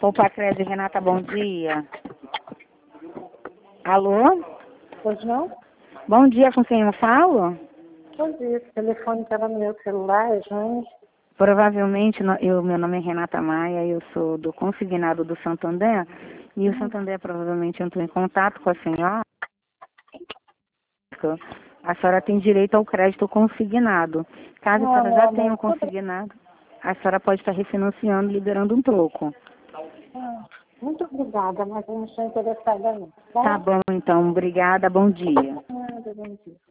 Opa, Crédito, Renata, bom dia. Alô? Pois não? Bom dia, com quem eu falo? Bom dia, o telefone estava no meu celular, Jane. Provavelmente, meu nome é Renata Maia, eu sou do consignado do Santander, e o Santander provavelmente entrou em contato com a senhora. A senhora tem direito ao crédito consignado. Caso a senhora já tenha um consignado, a senhora pode estar refinanciando, liberando um troco. Muito obrigada, mas eu não estou interessada não. Tá bom, então. Obrigada. Bom dia. Nada, bom dia.